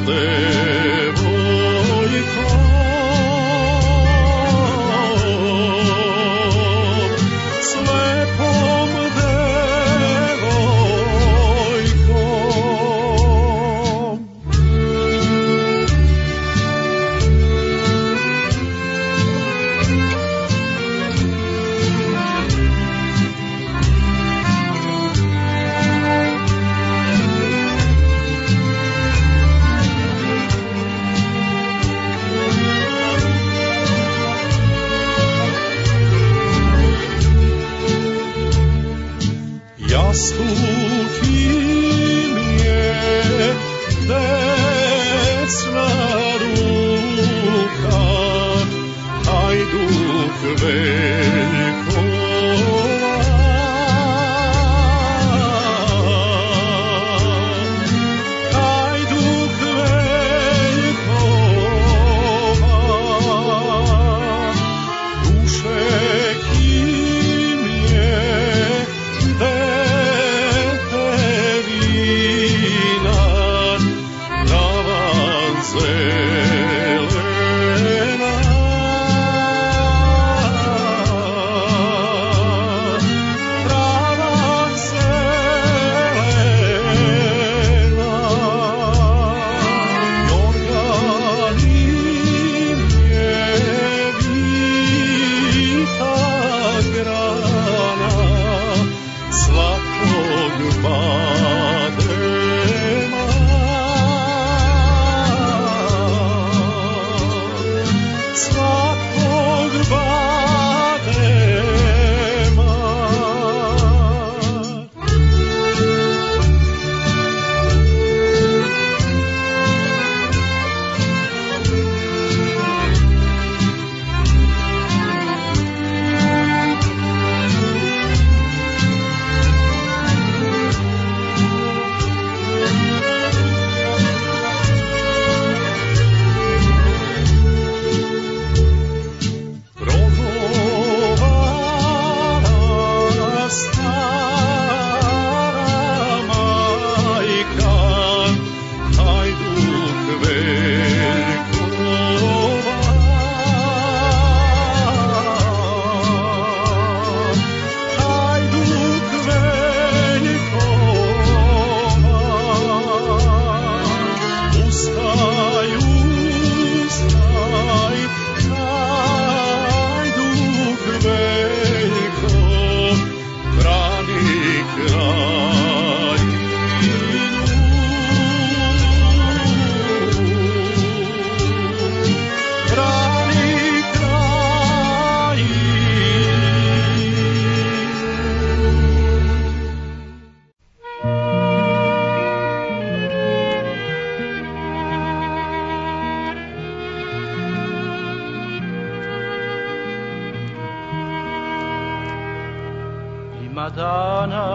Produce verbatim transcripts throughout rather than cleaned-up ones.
Ima dana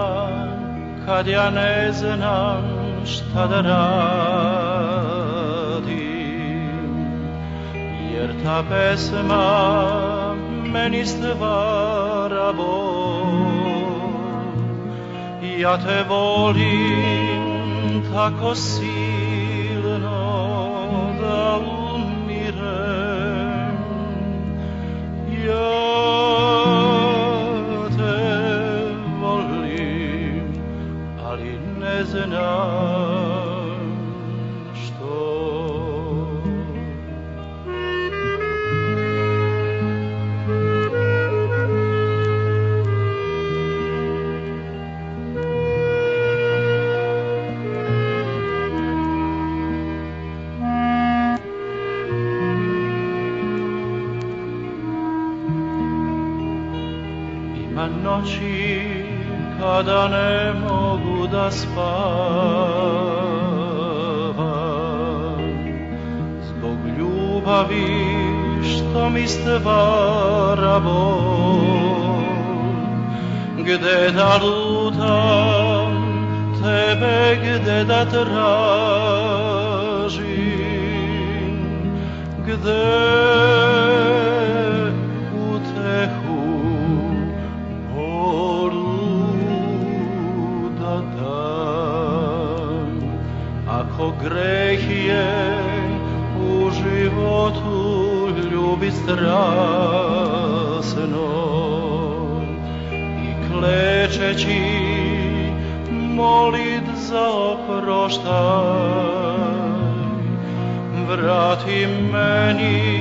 kad ja ne znam šta da radim, jer ta pesma meni stvara bol. Ja te volim tako silno da umirem. Ja ne znam što. Ima noći kada ne mogu da spavam zbog ljubavi što mi stvara bol. Gde da lutam tebe, gde da tražim, gde ako greh je u životu ljubit strasno i klečeći molit za oproštaj. Vrati meni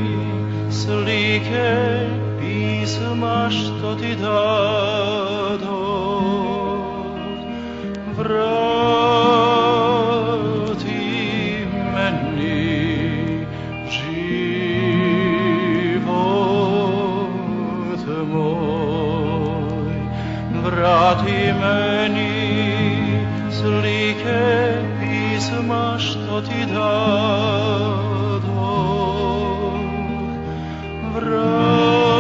slike pisma što ti dado. Vrati meni život moj. Vrati meni slike pisma što ti dado. Vrati